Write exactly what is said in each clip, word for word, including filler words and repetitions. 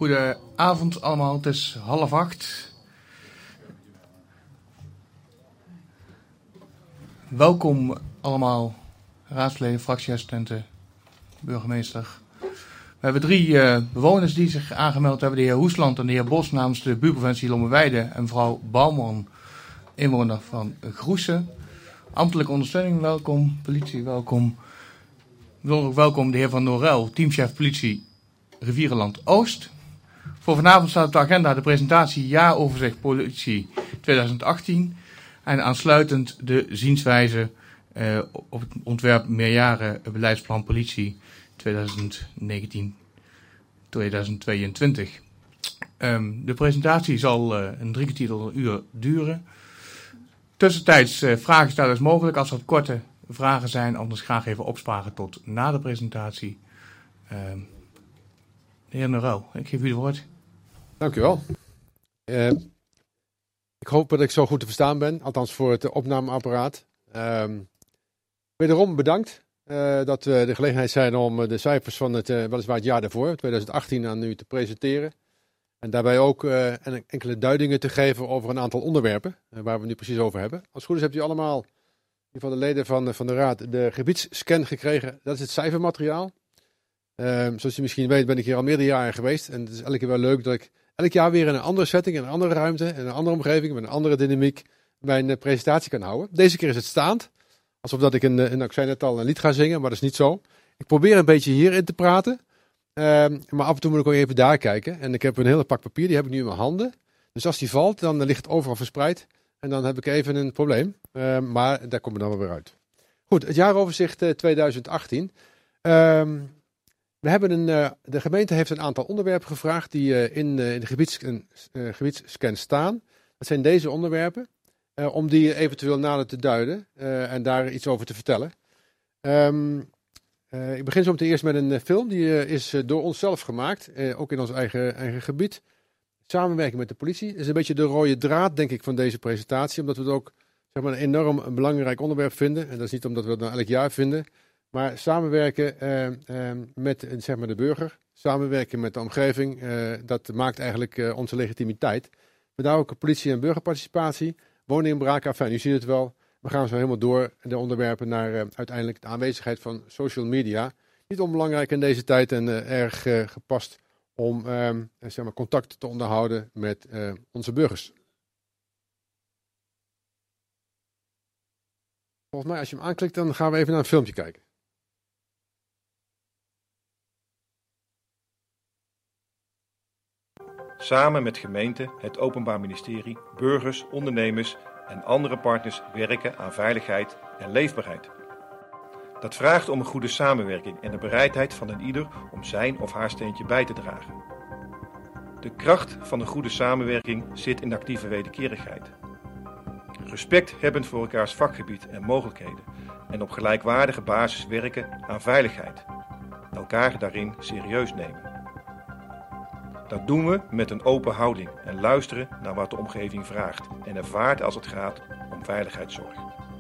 Goedenavond allemaal, het is half acht. Welkom allemaal, raadsleden, fractieassistenten, burgemeester. We hebben drie uh, bewoners die zich aangemeld hebben. De heer Hoesland en de heer Bos namens de buurtprovincie Lommerweide en mevrouw Bouwman, inwoner van Groesen. Ambtelijke ondersteuning, welkom. Politie, welkom. Bijzonder ook welkom de heer Van Norel, teamchef politie Rivierenland Oost. Voor vanavond staat op de agenda de presentatie jaaroverzicht politie twintig achttien. En aansluitend de zienswijze uh, op het ontwerp meerjaren beleidsplan politie twintig negentien tot twintig tweeëntwintig. Um, de presentatie zal uh, een drie kwartier tot een uur duren. Tussentijds uh, vragen stellen is mogelijk. Als er korte vragen zijn, anders graag even opsparen tot na de presentatie. Um, de heer Norel, ik geef u het woord. Dank u wel. Uh, ik hoop dat ik zo goed te verstaan ben, althans voor het opnameapparaat. Uh, wederom bedankt uh, dat we de gelegenheid zijn om de cijfers van het, uh, weliswaar het jaar daarvoor, twintig achttien, aan u te presenteren. En daarbij ook uh, enkele duidingen te geven over een aantal onderwerpen uh, waar we het nu precies over hebben. Als het goed is hebt u allemaal, in ieder geval de leden van, van de Raad, de gebiedsscan gekregen. Dat is het cijfermateriaal. Uh, zoals u misschien weet ben ik hier al meerdere jaren geweest. En het is elke keer wel leuk dat ik elk jaar weer in een andere setting, in een andere ruimte, in een andere omgeving, met een andere dynamiek mijn uh, presentatie kan houden. Deze keer is het staand. Alsof dat ik een, een, ik zei net al, een lied ga zingen, maar dat is niet zo. Ik probeer een beetje hierin te praten. Uh, maar af en toe moet ik ook even daar kijken. En ik heb een hele pak papier, die heb ik nu in mijn handen. Dus als die valt, dan ligt het overal verspreid. En dan heb ik even een probleem. Uh, maar daar komen we dan wel weer uit. Goed, het jaaroverzicht uh, twintig achttien. Uh, we hebben een, uh, de gemeente heeft een aantal onderwerpen gevraagd die uh, in, uh, in de gebiedsscan, uh, gebiedsscan staan. Dat zijn deze onderwerpen. Uh, om die eventueel nader te duiden uh, en daar iets over te vertellen. Um, Uh, ik begin zo meteen eerst met een uh, film. Die uh, is uh, door onszelf gemaakt. Uh, ook in ons eigen, eigen gebied. Samenwerking met de politie. Dat is een beetje de rode draad, denk ik, van deze presentatie. Omdat we het ook zeg maar, een enorm een belangrijk onderwerp vinden. En dat is niet omdat we het nou elk jaar vinden. Maar samenwerken uh, uh, met uh, zeg maar de burger. Samenwerken met de omgeving. Uh, dat maakt eigenlijk uh, onze legitimiteit. Vandaar ook politie- en burgerparticipatie. Woninginbraak. Enfin, u ziet het wel. We gaan zo helemaal door de onderwerpen naar uh, uiteindelijk de aanwezigheid van social media. Niet onbelangrijk in deze tijd en uh, erg uh, gepast om uh, zeg maar contact te onderhouden met uh, onze burgers. Volgens mij als je hem aanklikt dan gaan we even naar een filmpje kijken. Samen met gemeente, het Openbaar Ministerie, burgers, ondernemers en andere partners werken aan veiligheid en leefbaarheid. Dat vraagt om een goede samenwerking en de bereidheid van een ieder om zijn of haar steentje bij te dragen. De kracht van een goede samenwerking zit in actieve wederkerigheid. Respect hebben voor elkaars vakgebied en mogelijkheden en op gelijkwaardige basis werken aan veiligheid. Elkaar daarin serieus nemen. Dat doen we met een open houding en luisteren naar wat de omgeving vraagt en ervaart als het gaat om veiligheidszorg.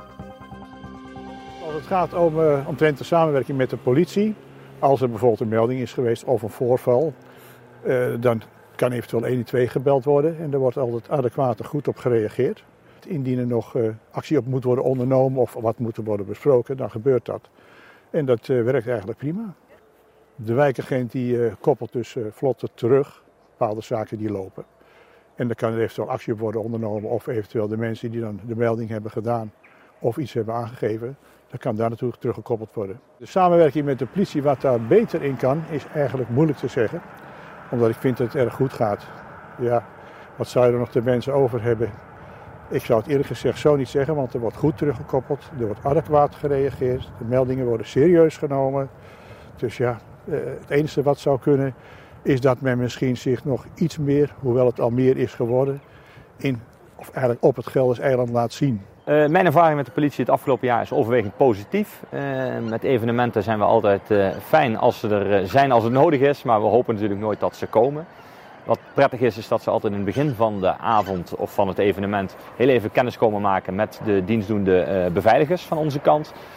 Als het gaat om uh, omtrent de samenwerking met de politie, als er bijvoorbeeld een melding is geweest of een voorval, uh, dan kan eventueel honderdtwaalf gebeld worden en er wordt altijd adequaat en goed op gereageerd. Indien er nog uh, actie op moet worden ondernomen of wat moet worden besproken, dan gebeurt dat. En dat uh, werkt eigenlijk prima. De wijkagent die uh, koppelt dus uh, vlot terug, bepaalde zaken die lopen. En dan kan er eventueel actie op worden ondernomen of eventueel de mensen die dan de melding hebben gedaan of iets hebben aangegeven, dan kan daar natuurlijk teruggekoppeld worden. De samenwerking met de politie, wat daar beter in kan, is eigenlijk moeilijk te zeggen. Omdat ik vind dat het erg goed gaat. Ja, wat zou je er nog te wensen over hebben? Ik zou het eerlijk gezegd zo niet zeggen, want er wordt goed teruggekoppeld. Er wordt adequaat gereageerd. De meldingen worden serieus genomen. Dus ja, het enige wat zou kunnen is dat men misschien zich nog iets meer, hoewel het al meer is geworden, in, of eigenlijk op het Gelders eiland laat zien. Uh, mijn ervaring met de politie het afgelopen jaar is overwegend positief. Uh, met evenementen zijn we altijd uh, fijn als ze er zijn als het nodig is, maar we hopen natuurlijk nooit dat ze komen. Wat prettig is, is dat ze altijd in het begin van de avond of van het evenement heel even kennis komen maken met de dienstdoende uh, beveiligers van onze kant.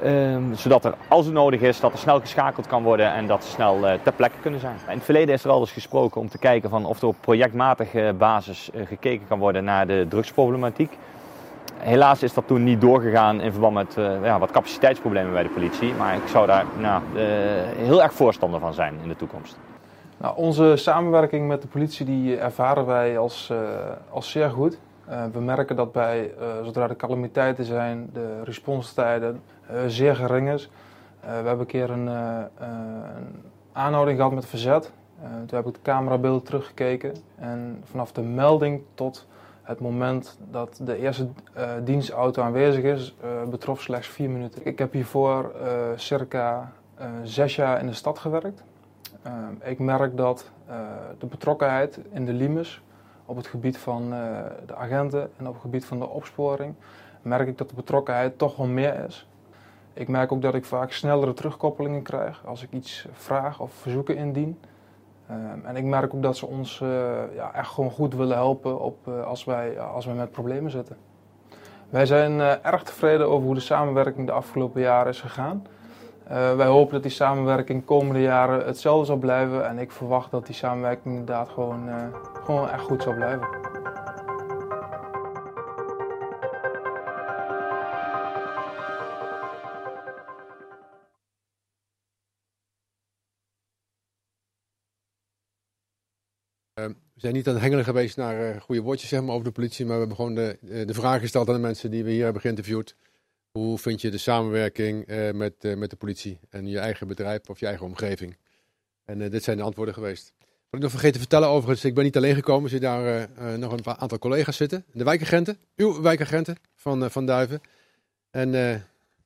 Um, zodat er, als het nodig is, dat er snel geschakeld kan worden en dat ze snel uh, ter plekke kunnen zijn. In het verleden is er al eens gesproken om te kijken van of er op projectmatige basis uh, gekeken kan worden naar de drugsproblematiek. Helaas is dat toen niet doorgegaan in verband met uh, ja, wat capaciteitsproblemen bij de politie. Maar ik zou daar nou, uh, heel erg voorstander van zijn in de toekomst. Nou, onze samenwerking met de politie die ervaren wij als, uh, als zeer goed. Uh, we merken dat bij, uh, zodra er calamiteiten zijn, de responstijden uh, zeer gering is. Uh, we hebben een keer een, uh, uh, een aanhouding gehad met verzet. Uh, toen heb ik de camerabeelden teruggekeken. En vanaf de melding tot het moment dat de eerste uh, dienstauto aanwezig is, uh, betrof slechts vier minuten. Ik heb hiervoor uh, circa uh, zes jaar in de stad gewerkt. Uh, ik merk dat uh, de betrokkenheid in de Limes op het gebied van uh, de agenten en op het gebied van de opsporing, merk ik dat de betrokkenheid toch wel meer is. Ik merk ook dat ik vaak snellere terugkoppelingen krijg als ik iets vraag of verzoeken indien. Uh, en ik merk ook dat ze ons uh, ja, echt gewoon goed willen helpen op, uh, als, wij, uh, als wij met problemen zitten. Wij zijn uh, erg tevreden over hoe de samenwerking de afgelopen jaren is gegaan. Uh, wij hopen dat die samenwerking komende jaren hetzelfde zal blijven en ik verwacht dat die samenwerking inderdaad gewoon, uh, gewoon echt goed zal blijven. Uh, we zijn niet aan het hengelen geweest naar uh, goede woordjes zeg maar, over de politie, maar we hebben gewoon de, de vraag gesteld aan de mensen die we hier hebben geïnterviewd. Hoe vind je de samenwerking uh, met, uh, met de politie en je eigen bedrijf of je eigen omgeving? En uh, dit zijn de antwoorden geweest. Wat ik nog vergeten te vertellen overigens, ik ben niet alleen gekomen. Er zitten daar uh, uh, nog een aantal collega's zitten. De wijkagenten, uw wijkagenten van, uh, van Duiven. En, uh,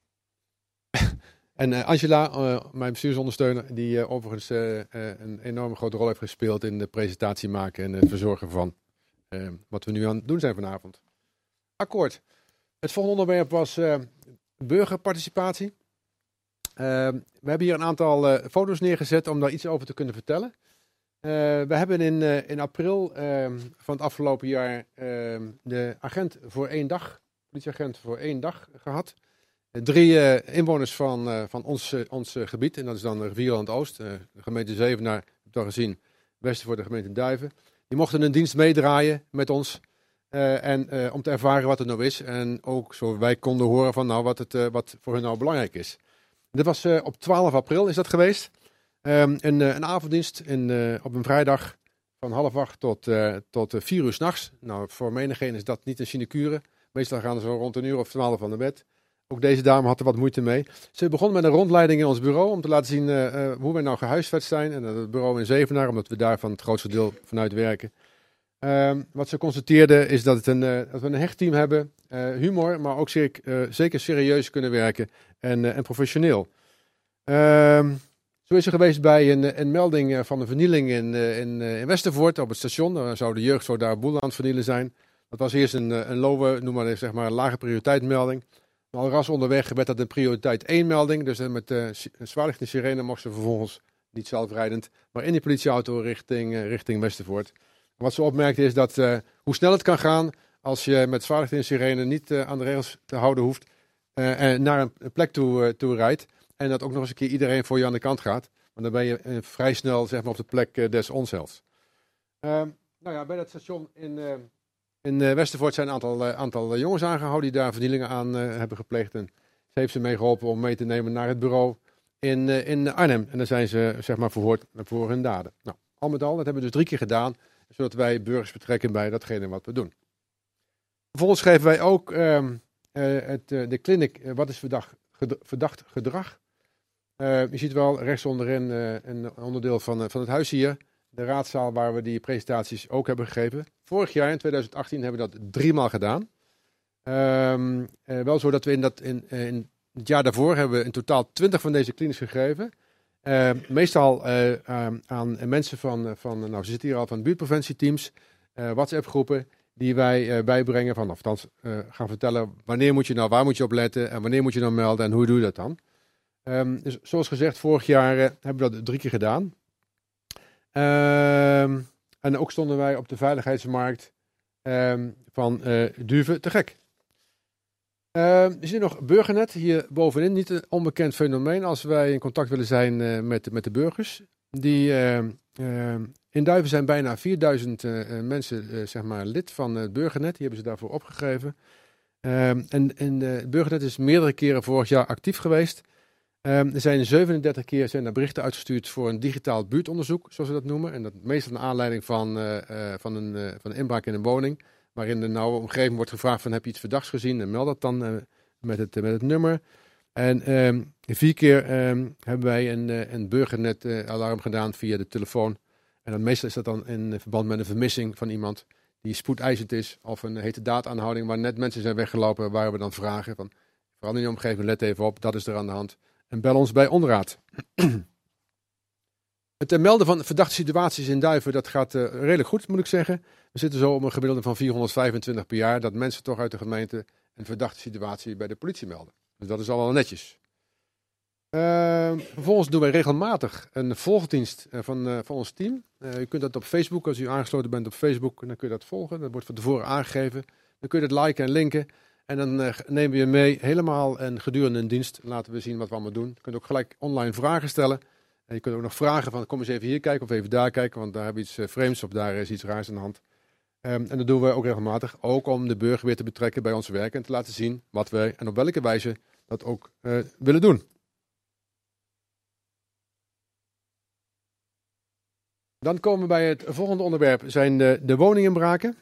en uh, Angela, uh, mijn bestuursondersteuner, die uh, overigens uh, uh, een enorme grote rol heeft gespeeld in de presentatie maken en het verzorgen van uh, wat we nu aan het doen zijn vanavond. Akkoord. Het volgende onderwerp was uh, burgerparticipatie. Uh, we hebben hier een aantal uh, foto's neergezet om daar iets over te kunnen vertellen. Uh, we hebben in, uh, in april uh, van het afgelopen jaar uh, de agent voor één dag, politieagent voor één dag gehad. Uh, drie uh, inwoners van, uh, van ons, uh, ons uh, gebied, en dat is dan Rivierenland Oost, uh, de gemeente Zevenaar, heb je het al gezien, Westen voor de gemeente Duiven. Die mochten een dienst meedraaien met ons. Uh, en uh, om te ervaren wat het nou is. En ook zo wij konden horen van nou wat, het, uh, wat voor hun nou belangrijk is. Dit was uh, op twaalf april is dat geweest. Um, een, uh, een avonddienst in, uh, op een vrijdag van half acht tot, uh, tot uh, vier uur s'nachts. Nou, voor menigeen is dat niet een sinecure. Meestal gaan ze zo rond een uur of twaalf van de bed. Ook deze dame had er wat moeite mee. Ze begon met een rondleiding in ons bureau om te laten zien uh, uh, hoe wij nou gehuisvest zijn. En uh, het bureau in Zevenaar, omdat we daar van het grootste deel vanuit werken. Uh, wat ze constateerde is dat, het een, uh, dat we een hecht team hebben, uh, humor, maar ook zeker, uh, zeker serieus kunnen werken en, uh, en professioneel. Uh, zo is er geweest bij een, een melding van een vernieling in, uh, in, uh, in Westervoort op het station. Dan zou de jeugd zo daar boel aan het vernielen zijn. Dat was eerst een, een lowe, noem maar, zeg maar een lage prioriteitsmelding. Maar al ras onderweg werd dat een prioriteit één melding. Dus uh, met uh, zwaarlicht en sirene mocht ze vervolgens, niet zelfrijdend, maar in die politieauto richting, uh, richting Westervoort. Wat ze opmerkte is dat uh, hoe snel het kan gaan als je met zwaarlicht en sirene niet uh, aan de regels te houden hoeft uh, en naar een, een plek toe, uh, toe rijdt. En dat ook nog eens een keer iedereen voor je aan de kant gaat. Want dan ben je uh, vrij snel zeg maar, op de plek uh, des onheils. Uh, nou ja, bij dat station in, uh, in uh, Westervoort zijn een aantal, uh, aantal jongens aangehouden die daar vernielingen aan uh, hebben gepleegd. En ze heeft ze meegeholpen om mee te nemen naar het bureau in, uh, in Arnhem. En daar zijn ze zeg maar, verhoord voor hun daden. Nou, al met al, dat hebben we dus drie keer gedaan. Zodat wij burgers betrekken bij datgene wat we doen. Vervolgens geven wij ook uh, uh, het, uh, de clinic uh, Wat is verdacht, ged- verdacht gedrag. Uh, je ziet wel rechts onderin uh, een onderdeel van, uh, van het huis hier. De raadzaal waar we die presentaties ook hebben gegeven. Vorig jaar in twintig achttien hebben we dat driemaal gedaan. Uh, uh, wel zo dat we in, dat, in, uh, in het jaar daarvoor hebben we in totaal twintig van deze clinics gegeven. Uh, meestal uh, uh, aan mensen van, van, nou ze zitten hier al van buurtpreventieteams, uh, WhatsApp-groepen, die wij uh, bijbrengen van, of althans uh, gaan vertellen wanneer moet je nou, waar moet je op letten en wanneer moet je nou melden en hoe doe je dat dan. Um, dus zoals gezegd, vorig jaar uh, hebben we dat drie keer gedaan. Uh, en ook stonden wij op de veiligheidsmarkt uh, van uh, Duiven te gek. Uh, je ziet nog Burgernet hier bovenin. Niet een onbekend fenomeen als wij in contact willen zijn uh, met, met de burgers. Die, uh, uh, in Duiven zijn bijna vierduizend uh, mensen uh, zeg maar lid van het Burgernet. Die hebben ze daarvoor opgegeven. Uh, en en uh, het Burgernet is meerdere keren vorig jaar actief geweest. Uh, er zijn zevenendertig keer zijn er berichten uitgestuurd voor een digitaal buurtonderzoek, zoals we dat noemen. En dat meestal naar aanleiding van, uh, uh, van, een, uh, van een inbraak in een woning. Waarin de nauwe omgeving wordt gevraagd van heb je iets verdachts gezien en meld dat dan uh, met, het, uh, met het nummer. En um, vier keer um, hebben wij een, uh, een burgernet uh, alarm gedaan via de telefoon. En dan meestal is dat dan in verband met een vermissing van iemand die spoedeisend is. Of een hete daadaanhouding waar net mensen zijn weggelopen waar we dan vragen van vooral in je omgeving let even op, dat is er aan de hand. En bel ons bij onderraad. Het uh, melden van verdachte situaties in Duiven, dat gaat uh, redelijk goed, moet ik zeggen. We zitten zo op een gemiddelde van vierhonderdvijfentwintig per jaar, dat mensen toch uit de gemeente een verdachte situatie bij de politie melden. Dus dat is al wel netjes. Uh, vervolgens doen wij regelmatig een volgdienst uh, van, uh, van ons team. Uh, u kunt dat op Facebook, als u aangesloten bent op Facebook, dan kun je dat volgen. Dat wordt van tevoren aangegeven. Dan kun je dat liken en linken. En dan uh, nemen we je mee helemaal en gedurende een dienst laten we zien wat we allemaal doen. Je kunt ook gelijk online vragen stellen. En je kunt ook nog vragen van kom eens even hier kijken of even daar kijken, want daar hebben we iets uh, vreemds of daar is iets raars aan de hand. Um, en dat doen we ook regelmatig, ook om de burger weer te betrekken bij ons werk en te laten zien wat wij en op welke wijze dat ook uh, willen doen. Dan komen we bij het volgende onderwerp, zijn de, de woninginbraken.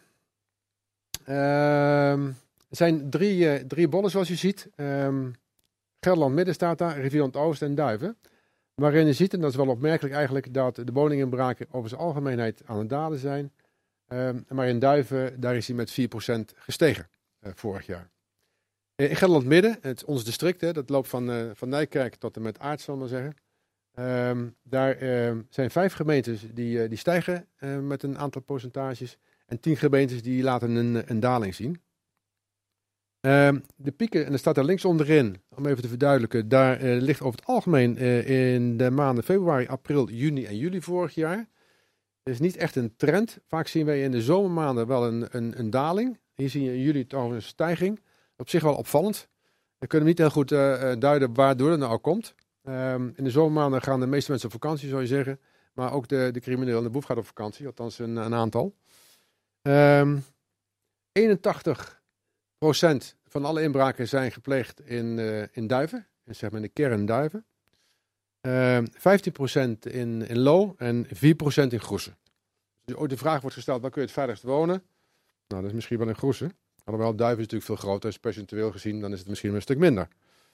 Um, er zijn drie, uh, drie bollen zoals je ziet. Um, Gelderland Midden staat daar, Rivierland Oost en Duiven. Waarin je ziet, en dat is wel opmerkelijk eigenlijk, dat de woninginbraken over zijn algemeenheid aan het dalen zijn. Um, maar in Duiven, daar is hij met vier procent gestegen uh, vorig jaar. In Gelderland Midden, het is ons district, hè, dat loopt van, uh, van Nijkerk tot en met Aert, zal ik maar zeggen. Um, daar uh, zijn vijf gemeentes die, uh, die stijgen uh, met een aantal percentages. En tien gemeentes die laten een, een daling zien. Um, de pieken, en er staat daar links onderin, om even te verduidelijken, daar uh, ligt over het algemeen uh, in de maanden februari, april, juni en juli vorig jaar. Er is niet echt een trend. Vaak zien wij in de zomermaanden wel een, een, een daling. Hier zie je in juli toch een stijging. Op zich wel opvallend. We kunnen niet heel goed uh, duiden waardoor het nou komt. Um, in de zomermaanden gaan de meeste mensen op vakantie, zou je zeggen. Maar ook de, de crimineel en de boef gaat op vakantie, althans een, een aantal. Um, eenentachtig procent van alle inbraken zijn gepleegd in, uh, in Duiven, in, zeg maar in de kern Duiven. Uh, vijftien procent in, in Loo en vier procent in Groesen. Dus ooit de vraag wordt gesteld, waar kun je het veiligst wonen? Nou, dat is misschien wel in Groesen. Alhoewel Duiven is natuurlijk veel groter, dus percentueel gezien, dan is het misschien een stuk minder.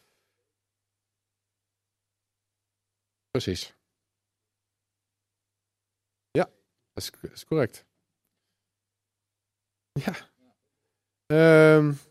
Precies. Ja, dat is, dat is correct. Ja. Um,